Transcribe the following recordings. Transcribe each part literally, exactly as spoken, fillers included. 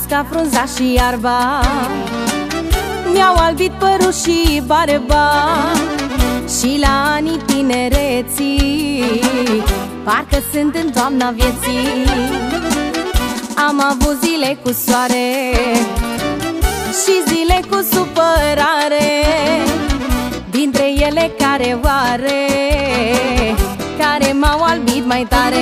ca frunza și iarba, mi-au albit părul și barba. Și la anii tinereții parcă sunt în toamna vieții. Am avut zile cu soare și zile cu supărare, dintre ele care oare, care m-au albit mai tare.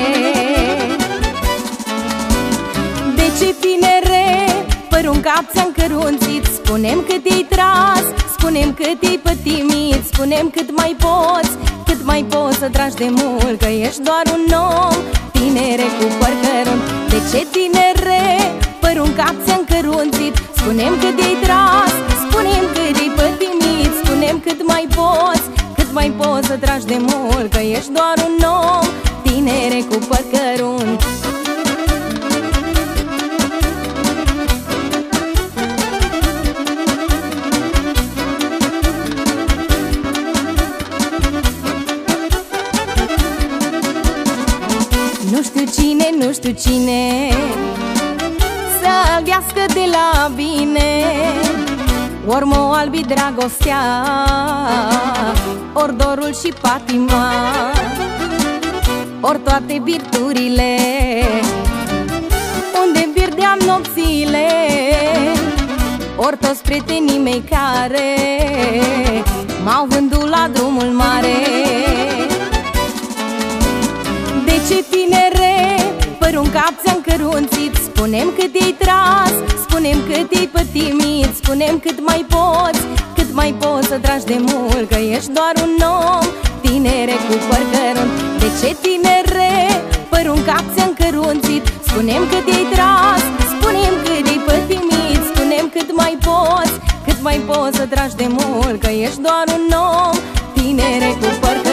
De ce, tinere, părul în cap ți-am cărunțit? Spune-mi cât i-ai tras, spune-mi cât i-ai pătimit, spune-mi cât mai poți, cât mai poți să tragi de mult, că ești doar un om, tinere cu păr cărunt. De ce, tinere, părul în cap ți-am cărunțit? Spune-mi cât i-ai tras, spune-mi cât i-ai pătimit, spune-mi cât mai poți, cât mai poți să tragi de mult, că ești doar un om, tinere cu păr cărunt. Nu știu cine, nu știu cine să albească de la bine, ori m-o albi dragostea, ori dorul și patima, ori toate birturile, unde pierdeam nopțile, ori toți prietenii mei care m-au vândut la drumul mare. De ce, tinere, părul în cap ți-am cărunțit? Spune-mi cât i-ai tras, spune-mi cât i-ai pătimit, spune-mi cât mai poți, cât mai poți să tragi de mult, că ești doar un om, tinere cu păr cărunt. De ce, tinere, părul în cap ți-am cărunțit? Spune-mi cât i-ai tras, spune-mi cât i-ai pătimit, spune-mi cât mai poți, cât mai poți să tragi de mult, că ești doar un om, tinere cu păr cărunt.